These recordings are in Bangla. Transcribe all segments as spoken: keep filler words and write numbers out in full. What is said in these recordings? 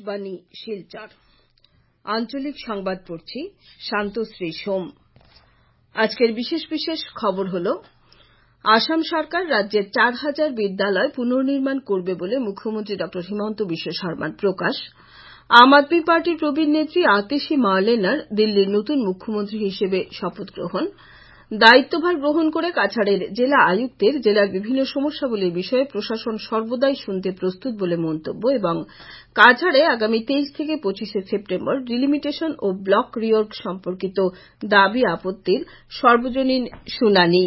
আকাশবাণী শিলচর আঞ্চলিক সংবাদ পড়ছি শান্তশ্রী সোম। আজকের বিশেষ বিশেষ খবর হল, আসাম সরকার রাজ্যের চার হাজার বিদ্যালয় পুনর্নির্মাণ করবে বলে মুখ্যমন্ত্রী ড হিমন্ত বিশ্ব শর্মার প্রকাশ। আম আদমি পার্টির প্রবীণ নেত্রী আতিশি মার্লেনার দিল্লির নতুন মুখ্যমন্ত্রী হিসেবে শপথ গ্রহণ। দায়িত্বভার গ্রহণ করে কাছাড়ের জেলা আয়ুক্তের জেলার বিভিন্ন সমস্যাবলীর বিষয়ে প্রশাসন সর্বদাই শুনতে প্রস্তুত বলে মন্তব্য। এবং কাছাড়ে আগামী তেইশ থেকে পঁচিশে সেপ্টেম্বর ডিলিমিটেশন ও ব্লক রিওর্গ সম্পর্কিত দাবি আপত্তির সর্বজনীন শুনানি।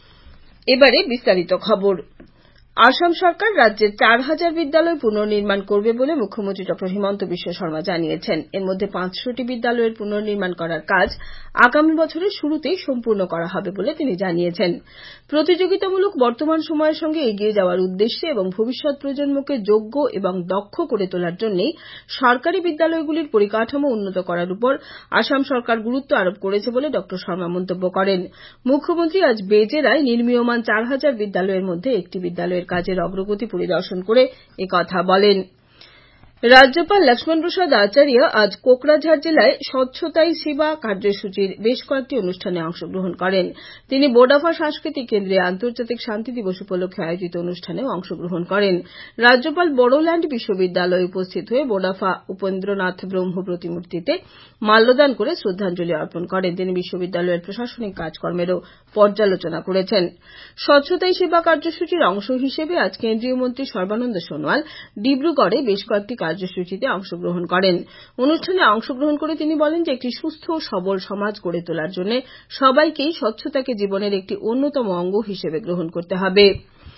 এবারে বিস্তারিত খবর। আসাম সরকার রাজ্যের চার হাজার বিদ্যালয় পুনর্নির্মাণ করবে বলে মুখ্যমন্ত্রী ড হিমন্ত বিশ্ব শর্মা জানিয়েছেন। এর মধ্যে পাঁচশোটি বিদ্যালয়ের পুনর্নির্মাণ করার কাজ আগামী বছরের শুরুতেই সম্পূর্ণ করা হবে বলে তিনি জানিয়েছেন। প্রতিযোগিতামূলক বর্তমান সময়ের সঙ্গে এগিয়ে যাওয়ার উদ্দেশ্যে এবং ভবিষ্যৎ প্রজন্মকে যোগ্য এবং দক্ষ করে তোলার জন্য সরকারি বিদ্যালয়গুলির পরিকাঠামো উন্নত করার উপর আসাম সরকার গুরুত্ব আরোপ করেছে বলে ড শর্মা মন্তব্য করেন। মুখ্যমন্ত্রী আজ বেজেরায় নির্মীয়মান চার হাজার বিদ্যালয়ের মধ্যে একটি বিদ্যালয়ের কাজের অগ্রগতি পরিদর্শন করে একথা বলেন। রাজ্যপাল লক্ষ্মণ প্রসাদ আচার্য আজ কোকরাঝাড় জেলায় স্বচ্ছতাই সেবা কার্যসূচির বেশ কয়েকটি অনুষ্ঠানে অংশগ্রহণ করেন। তিনি বোডাফা সাংস্কৃতিক কেন্দ্রে আন্তর্জাতিক শান্তি দিবস উপলক্ষে আয়োজিত অনুষ্ঠানেও অংশগ্রহণ করেন। রাজ্যপাল বড়োল্যান্ড বিশ্ববিদ্যালয়ে উপস্থিত হয়ে বোডাফা উপেন্দ্রনাথ ব্রহ্ম প্রতিমূর্তিতে মাল্যদান করে শ্রদ্ধাঞ্জলি অর্পণ করেন। তিনি বিশ্ববিদ্যালয়ের প্রশাসনিক কাজকর্মেরও পর্যালোচনা করেছেন। স্বচ্ছতাই সেবা কার্যসূচির অংশ হিসেবে আজ কেন্দ্রীয় মন্ত্রী সর্বানন্দ সোনোয়াল ডিব্রুগড়ে বেশ কয়েকটি কার্যসূচিতে অংশগ্রহণ করেন। অনুষ্ঠানে অংশগ্রহণ করে তিনি বলেন যে একটি সুস্থ ও সবল সমাজ গড়ে তোলার জন্য সবাইকেই স্বচ্ছতাকে জীবনের একটি অন্যতম অঙ্গ হিসেবে গ্রহণ করতে হবে।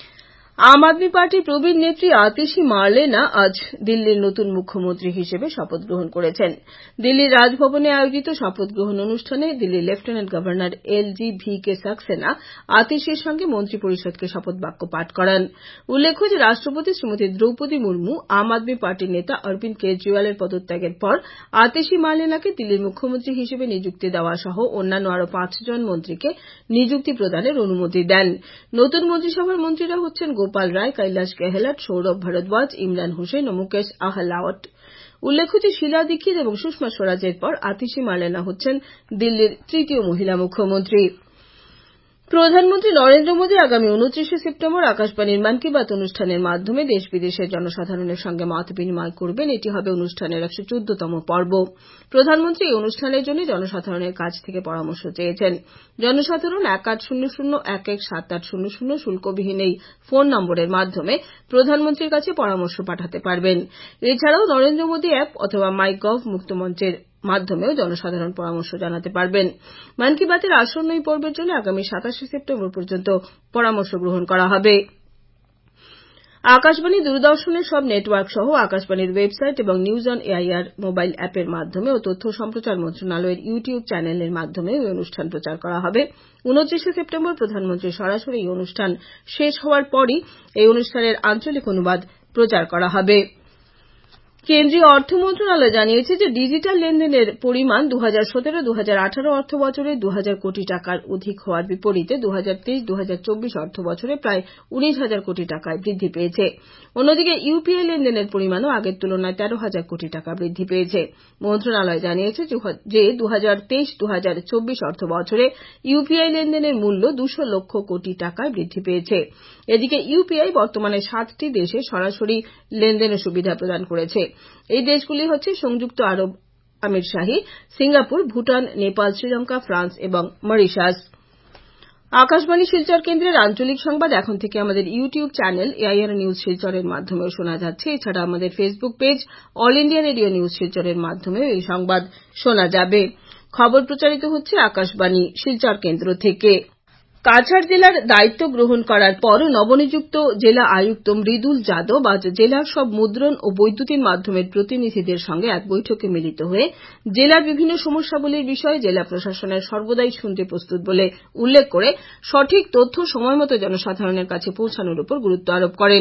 আম আদমি পার্টির প্রবীণ নেত্রী আতিশি মার্লেনা আজ দিল্লির নতুন মুখ্যমন্ত্রী হিসেবে শপথ গ্রহণ করেছেন। দিল্লির রাজভবনে আয়োজিত শপথ গ্রহণ অনুষ্ঠানে দিল্লির lieutenant governor L G V K Saxena আতিশির সঙ্গে মন্ত্রী পরিষদকে শপথ বাক্য পাঠ করান। উল্লেখ্য যে রাষ্ট্রপতি শ্রীমতী দ্রৌপদী মুর্মু আম আদমি পার্টির নেতা অরবিন্দ কেজরিওয়ালের পদত্যাগের পর আতিশি মার্লেনাকে দিল্লির মুখ্যমন্ত্রী হিসেবে নিযুক্তি দেওয়া সহ অন্যান্য আরও পাঁচজন মন্ত্রীকে নিযুক্তি প্রদানের অনুমতি দেন। নতুন মন্ত্রিসভার মন্ত্রীরা হচ্ছেন গোপাল রায়, কৈলাশ গেহলট, সৌরভ ভরদ্বাজ, ইমরান হোসেন ও মুকেশ আহলাওয়াত। উল্লেখ্য যে শীলা দীক্ষিত এবং সুষমা স্বরাজের পর আতিশি মার্লেনা হচ্ছেন দিল্লির তৃতীয় মহিলা মুখ্যমন্ত্রী। প্রধানমন্ত্রী নরেন্দ্র মোদী আগামী উনত্রিশে সেপ্টেম্বর আকাশবাণীর মন কি বাত অনুষ্ঠানের মাধ্যমে দেশ বিদেশের জনসাধারণের সঙ্গে মত বিনিময় করবেন। এটি হবে অনুষ্ঠানের একশো চোদ্দতম পর্ব। প্রধানমন্ত্রী এই অনুষ্ঠানের জন্য জনসাধারণের কাছ থেকে পরামর্শ চেয়েছেন। জনসাধারণ এক আট শূন্য শূন্য এক এক সাত আট শূন্য শূন্য শুল্কবিহীন এই ফোন নম্বরের মাধ্যমে প্রধানমন্ত্রীর কাছে পরামর্শ পাঠাতে পারবেন। এছাড়াও নরেন্দ্র মোদী অ্যাপ অথবা মাই গভ মুক্তমঞ্চের মাধ্যমেও জনসাধারণ পরামর্শ জানাতে পারবেন। মন কি বাতের আসন্ন এই পর্বের জন্য আগামী সাতাশে সেপ্টেম্বর পর্যন্ত পরামর্শ গ্রহণ করা হবে। আকাশবাণী দূরদর্শনের সব নেটওয়ার্ক সহ আকাশবাণীর ওয়েবসাইট এবং নিউজ অন এআইআর মোবাইল অ্যাপের মাধ্যমে ও তথ্য সম্প্রচার মন্ত্রণালয়ের ইউটিউব চ্যানেলের মাধ্যমে এই অনুষ্ঠান প্রচার করা হবে। উনত্রিশে সেপ্টেম্বর প্রধানমন্ত্রীর সরাসরি এই অনুষ্ঠান শেষ হওয়ার পরই এই অনুষ্ঠানের আঞ্চলিক অনুবাদ প্রচার করা হবে। কেন্দ্রীয় অর্থ মন্ত্রণালয় জানিয়েছে যে ডিজিটাল লেনদেনের পরিমাণ দু হাজার সতেরো দু হাজার আঠারো অর্থ বছরে দু হাজার কোটি টাকার অধিক হওয়ার বিপরীতে দু হাজার তেইশ দু হাজার চব্বিশ অর্থ বছরে প্রায় উনিশ হাজার কোটি টাকায় বৃদ্ধি পেয়েছে। অন্যদিকে ইউপিআই লেনদেনের পরিমাণও আগের তুলনায় তেরো হাজার কোটি টাকা বৃদ্ধি পেয়েছে। মন্ত্রণালয় জানিয়েছে যে দু হাজার তেইশ দু হাজার চব্বিশ অর্থ বছরে ইউপিআই লেনদেনের মূল্য দুশো লক্ষ কোটি টাকায় বৃদ্ধি পেয়েছে। এদিকে ইউপিআই বর্তমানে সাতটি দেশে সরাসরি লেনদেনের সুবিধা প্রদান করেছে। এই দেশগুলি হচ্ছে সংযুক্ত আরব আমিরশাহী, Singapore, Bhutan, Nepal, Sri, Lanka France Mauritius. Akashvani Silchar কেন্দ্রের আঞ্চলিক সংবাদ এখন থেকে আমাদের ইউটিউব চ্যানেল এআইআর নিউজ শিলচরের মাধ্যমেও শোনা যাচ্ছে। এছাড়া আমাদের Facebook page all India radio news শিলচরের মাধ্যমেও এই সংবাদ শোনা যাবে। খবর প্রচারিত হচ্ছে আকাশবাণী শিলচর কেন্দ্র থেকে। কাছাড় জেলার দায়িত্ব গ্রহণ করার পর নবনিযুক্ত জেলা আয়ুক্ত মৃদুল যাদব আজ জেলার সব মুদ্রণ ও বৈদ্যুতিন মাধ্যমের প্রতিনিধিদের সঙ্গে এক বৈঠকে মিলিত হয়ে জেলার বিভিন্ন সমস্যাবলীর বিষয়ে জেলা প্রশাসনের সর্বদাই শুনতে প্রস্তুত বলে উল্লেখ করে সঠিক তথ্য সময়মতো জনসাধারণের কাছে পৌঁছানোর উপর গুরুত্ব আরোপ করেন।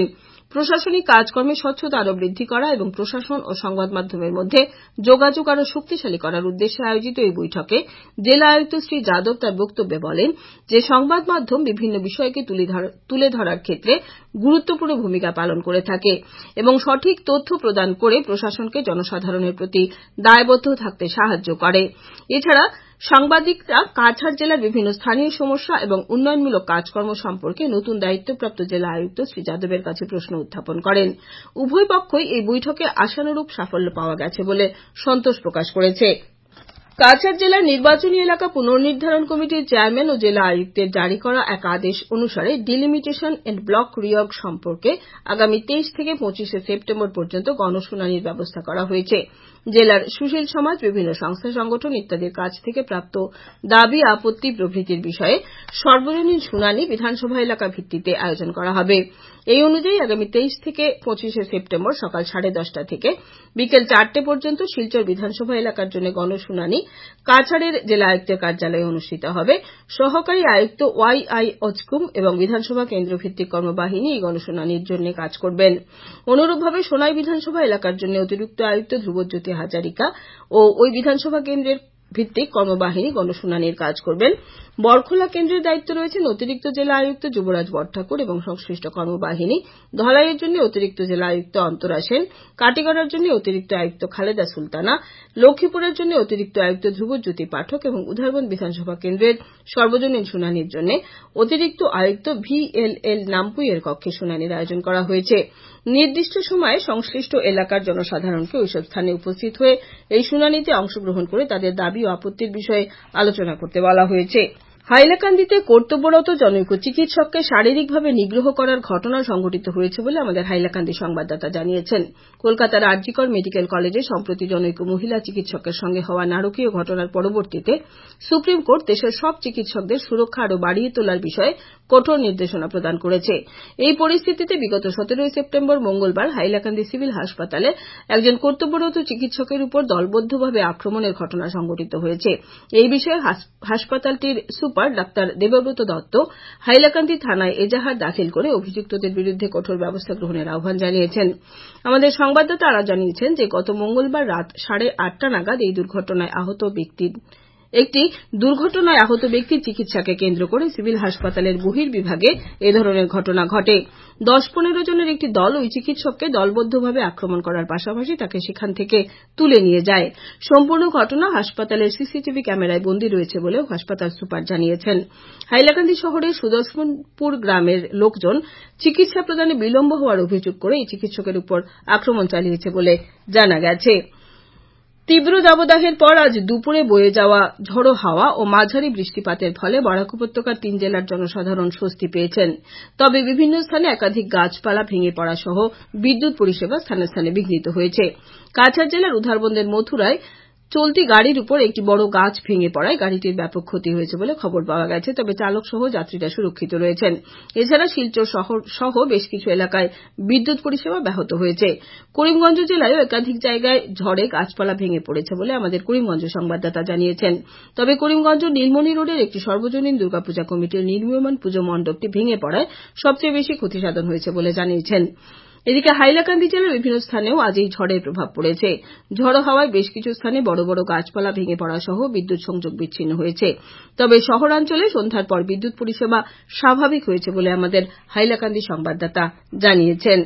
প্রশাসনিক কাজকর্মে স্বচ্ছতা আরও বৃদ্ধি করা এবং প্রশাসন ও সংবাদ মাধ্যমের মধ্যে যোগাযোগ আরও শক্তিশালী করার উদ্দেশ্যে আয়োজিত এই বৈঠকে জেলা আয়ুক্ত শ্রী যাদব তার বক্তব্যে বলেন যে সংবাদ মাধ্যম বিভিন্ন বিষয়কে তুলে ধরার ক্ষেত্রে গুরুত্বপূর্ণ ভূমিকা পালন করে থাকে এবং সঠিক তথ্য প্রদান করে প্রশাসনকে জনসাধারণের প্রতি দায়বদ্ধ থাকতে সাহায্য করে। এছাড়া সাংবাদিকরা কাছাড় জেলার বিভিন্ন স্থানীয় সমস্যা এবং উন্নয়নমূলক কাজকর্ম সম্পর্কে নতুন দায়িত্বপ্রাপ্ত জেলা আয়ুক্ত শ্রী যাদবের কাছে প্রশ্ন উত্থাপন করেন। উভয় পক্ষই এই বৈঠকে আশানুরূপ সাফল্য পাওয়া গেছে বলে সন্তোষ প্রকাশ করেছে। কাছাড় জেলার নির্বাচনী এলাকা পুনর্নির্ধারণ কমিটির চেয়ারম্যান ও জেলা আয়ুক্তের জারি করা এক আদেশ অনুসারে ডিলিমিটেশন এন্ড ব্লক রিয়গ সম্পর্কে আগামী তেইশ থেকে পঁচিশে সেপ্টেম্বর পর্যন্ত গণশুনানির ব্যবস্থা করা হয়েছে। জেলার সুশীল সমাজ, বিভিন্ন সংস্থা সংগঠন ইত্যাদির কাছ থেকে প্রাপ্ত দাবি আপত্তি প্রভৃতির বিষয়ে সর্বজনীন শুনানি বিধানসভা এলাকা ভিত্তিতে আয়োজন করা হবে। এই অনুযায়ী আগামী তেইশ থেকে পঁচিশে সেপ্টেম্বর সকাল সাড়ে দশটা থেকে বিকেল চারটে পর্যন্ত শিলচর বিধানসভা এলাকার জন্য গণশুনানি কাছাড়ের জেলা আয়ুক্তের কার্যালয়ে অনুষ্ঠিত হবে। সহকারী আয়ুক্ত ওয়াই আই অজকুম এবং বিধানসভা কেন্দ্র ভিত্তিক কর্মবাহিনী এই গণশুনানির জন্য কাজ করবেন। অনুরূপভাবে সোনাই বিধানসভা এলাকার জন্য অতিরিক্ত আয়ুক্ত ধ্রুবজ্যোতি হাজারিকা ও ওই বিধানসভা কেন্দ্রের ভিত্তিক কর্মবাহিনী গণশুনানির কাজ করবেন। বরখোলা কেন্দ্রের দায়িত্ব রয়েছেন অতিরিক্ত জেলা আয়ুক্ত যুবরাজ বরঠাকুর এবং সংশ্লিষ্ট কর্মবাহিনী। ধলাইয়ের জন্য অতিরিক্ত জেলা আয়ুক্ত অন্তরা সেন, কাটিগড়ার জন্য অতিরিক্ত আয়ুক্ত খালেদা সুলতানা, লক্ষ্মীপুরের জন্য অতিরিক্ত আয়ুক্ত ধ্রুবজ্যোতি পাঠক এবং উধারবন বিধানসভা কেন্দ্রের সর্বজনীন শুনানির জন্য অতিরিক্ত আয়ুক্ত ভি এল এল নামপুইয়ের কক্ষে শুনানির আয়োজন করা হয়েছে। নির্দিষ্ট সময়ে সংশ্লিষ্ট এলাকার জনসাধারণকে ওইসব স্থানে উপস্থিত হয়ে এই শুনানিতে অংশগ্রহণ করে তাদের দাবি ও আপত্তির বিষয়ে আলোচনা করতে বলা হয়েছে। হাইলাকান্দিতে কর্তব্যরত জনৈক চিকিৎসককে শারীরিকভাবে নিগ্রহ করার ঘটনা সংঘটিত হয়েছে বলে আমাদের হাইলাকান্দি সংবাদদাতা জানিয়েছেন। কলকাতার আর জি কর মেডিকেল কলেজে সম্প্রতি জনৈক মহিলা চিকিৎসকের সঙ্গে হওয়া নারকীয় ঘটনার পরবর্তীতে সুপ্রিম কোর্ট দেশের সব চিকিৎসকদের সুরক্ষা আরও বাড়িয়ে তোলার বিষয়ে কঠোর নির্দেশনা প্রদান করেছে। এই পরিস্থিতিতে বিগত সতেরোই সেপ্টেম্বর মঙ্গলবার হাইলাকান্দি সিভিল হাসপাতালে একজন কর্তব্যরত চিকিৎসকের উপর দলবদ্ধভাবে আক্রমণের ঘটনা সংঘটিত হয়েছে। এই বিষয়ে হাসপাতালটির সুপার ডাক্তার দেবব্রত দত্ত হাইলাকান্দি থানায় এজাহার দাখিল করে অভিযুক্তদের বিরুদ্ধে কঠোর ব্যবস্থা গ্রহণের আহ্বান জানিয়েছেন। আমাদের সংবাদদাতা আরও জানিয়েছেন যে গত মঙ্গলবার রাত সাড়ে আটটা নাগাদ এই দুর্ঘটনায় আহত ব্যক্তির একটি দুর্ঘটনায় আহত ব্যক্তির চিকিৎসাকে কেন্দ্র করে সিভিল হাসপাতালের বহির্বিভাগে এ ধরনের ঘটনা ঘটে। দশ পনেরো জনের একটি দল ওই চিকিৎসককে দলবদ্ধভাবে আক্রমণ করার পাশাপাশি তাকে সেখান থেকে তুলে নিয়ে যায়। সম্পূর্ণ ঘটনা হাসপাতালের সিসিটিভি ক্যামেরায় বন্দী রয়েছে বলেও হাসপাতাল সুপার জানিয়েছেন। হাইলাকান্দি শহরের সুদর্শনপুর গ্রামের লোকজন চিকিৎসা প্রদানে বিলম্ব হওয়ার অভিযোগ করে এই চিকিৎসকের উপর আক্রমণ চালিয়েছে বলে জানা গেছে। তীব্র দাবদাহের পর আজ দুপুরে বয়ে যাওয়া ঝড়ো হাওয়া ও মাঝারি বৃষ্টিপাতের ফলে বরাক উপত্যকার তিন জেলার জনসাধারণ স্বস্তি পেয়েছেন। তবে বিভিন্ন স্থানে একাধিক গাছপালা ভেঙে পড়া সহ বিদ্যুৎ পরিষেবা স্থানে স্থানে বিঘ্নিত হয়েছে। কাছাড় জেলার উধারবন্দের মথুরায় চলতি গাড়ির উপর একটি বড় গাছ ভেঙে পড়ায় গাড়িটির ব্যাপক ক্ষতি হয়েছে বলে খবর পাওয়া গেছে, তবে চালক সহ যাত্রীরা সুরক্ষিত রয়েছেন। এছাড়া শিলচর শহর সহ বেশ কিছু এলাকায় বিদ্যুৎ পরিষেবা ব্যাহত হয়েছে। করিমগঞ্জ জেলায়ও একাধিক জায়গায় ঝড়ে গাছপালা ভেঙে পড়েছে বলে আমাদের করিমগঞ্জ সংবাদদাতা জানিয়েছেন। তবে করিমগঞ্জ নীলমণি রোডের একটি সর্বজনীন দুর্গাপূজা কমিটির নির্মীয়মান পুজো মণ্ডপটি ভেঙে পড়ায় সবচেয়ে বেশি ক্ষতিসাধন হয়েছে বলে জানিয়েছেন। এদিকে হাইলাকান্দি জেলার বিভিন্ন স্থানেও আজ এই ঝড়ের প্রভাব পড়েছে। ঝড়ো হাওয়ায় বেশ কিছু স্থানে বড় বড় গাছপালা ভেঙে পড়া সহ বিদ্যুৎ সংযোগ বিচ্ছিন্ন হয়েছে। তবে শহরাঞ্চলে সন্ধ্যার পর বিদ্যুৎ পরিষেবা স্বাভাবিক হয়েছে বলে আমাদের হাইলাকান্দি সংবাদদাতা জানিয়েছেন।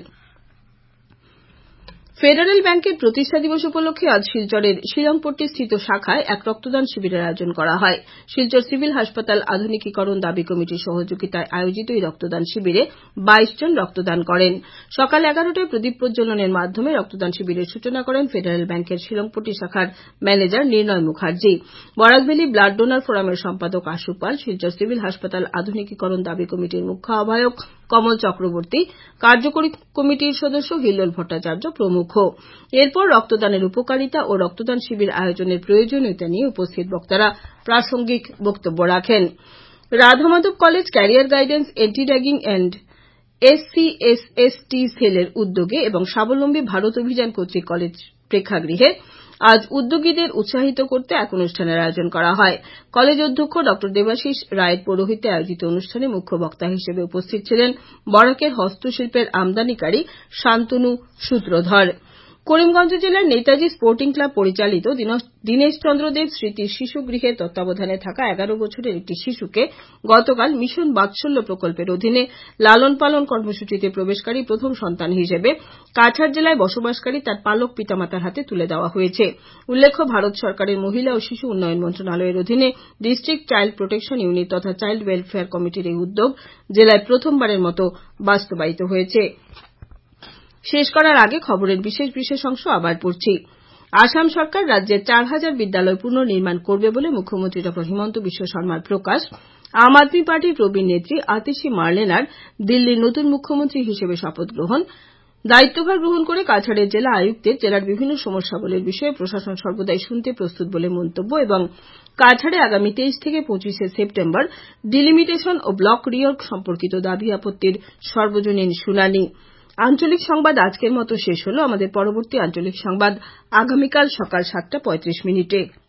ফেডারেল ব্যাংকের প্রতিষ্ঠা দিবস উপলক্ষে আজ শিলচরের শিলংপট্টি স্থিত শাখায় এক রক্তদান শিবিরের আয়োজন করা হয়। শিলচর সিভিল হাসপাতাল আধুনিকীকরণ দাবি কমিটির সহযোগিতায় আয়োজিত এই রক্তদান শিবিরে বাইশ জন রক্তদান করেন। সকাল এগারোটায় প্রদীপ প্রজ্বলনের মাধ্যমে রক্তদান শিবিরের সূচনা করেন ফেডারেল ব্যাংকের শিলংপট্টি শাখার ম্যানেজার নির্ণয় মুখার্জি। বরাকভ্যালি ব্লাড ডোনার ফোরামের সম্পাদক আশু পাল, শিলচর সিভিল হাসপাতাল আধুনিকীকরণ দাবি কমিটির মুখ্য আহ্বায়ক কমল চক্রবর্তী, কার্যকরী কমিটির সদস্য হিল্লোল ভট্টাচার্য প্রমুখ। এরপর রক্তদানের উপকারিতা ও রক্তদান শিবির আয়োজনের প্রয়োজনীয়তা নিয়ে উপস্থিত বক্তারা প্রাসঙ্গিক বক্তব্য রাখেন। Radhamadhab college career guidance, anti ragging and SC SST সেলের উদ্যোগে এবং স্বাবলম্বী ভারত অভিযান কর্তৃক কলেজ প্রেক্ষাগৃহে আজ উদ্যোগীদের উৎসাহিত করতে এক অনুষ্ঠানের আয়োজন করা হয়। কলেজ অধ্যক্ষ ড দেবাশিস রায়ের পৌরোহিত্যে আয়োজিত অনুষ্ঠানে মুখ্য বক্তা হিসেবে উপস্থিত ছিলেন বরাকের হস্তশিল্পের আমদানিকারী শান্তনু সূত্রধর। করিমগঞ্জ জেলার নেতাজি স্পোর্টিং ক্লাব পরিচালিত দীনেশ চন্দ্র দেব স্মৃতি শিশু গৃহের তত্ত্বাবধানে থাকা এগারো বছরের একটি শিশুকে গতকাল মিশন বাৎসল্য প্রকল্পের অধীনে লালন পালন কর্মসূচিতে প্রবেশকারী প্রথম সন্তান হিসেবে কাছাড় জেলায় বসবাসকারী তার পালক পিতামাতার হাতে তুলে দেওয়া হয়েছে। উল্লেখ্য, ভারত সরকারের মহিলা ও শিশু উন্নয়ন মন্ত্রণালয়ের অধীনে ডিস্ট্রিক্ট চাইল্ড প্রোটেকশন ইউনিট তথা চাইল্ড ওয়েলফেয়ার কমিটির এই উদ্যোগ জেলায় প্রথমবারের মতো বাস্তবায়িত হয়েছে। শেষ করার আগে খবরের বিশেষ বিশেষ অংশ আবার পড়ছি। আসাম সরকার রাজ্যের চার হাজার বিদ্যালয় পুনর্নির্মাণ করবে বলে মুখ্যমন্ত্রী ড হিমন্ত বিশ্ব শর্মার প্রকাশ। আম আদমি পার্টির প্রবীণ নেত্রী আতিশি মার্লেনার দিল্লির নতুন মুখ্যমন্ত্রী হিসেবে শপথ গ্রহণ। দায়িত্বভার গ্রহণ করে কাছাড়ের জেলা আয়ুক্তের জেলার বিভিন্ন সমস্যাবলীর বিষয়ে প্রশাসন সর্বদাই শুনতে প্রস্তুত বলে মন্তব্য এবং কাছাড়ে আগামী তেইশ থেকে পঁচিশে সেপ্টেম্বর ডিলিমিটেশন ও ব্লক রিওর্গ সম্পর্কিত দাবি আপত্তির সর্বজনীন শুনানি। আঞ্চলিক সংবাদ আজকের মতো শেষ হল। আমাদের পরবর্তী আঞ্চলিক সংবাদ আগামীকাল সকাল সাতটা পঁয়ত্রিশ মিনিটে।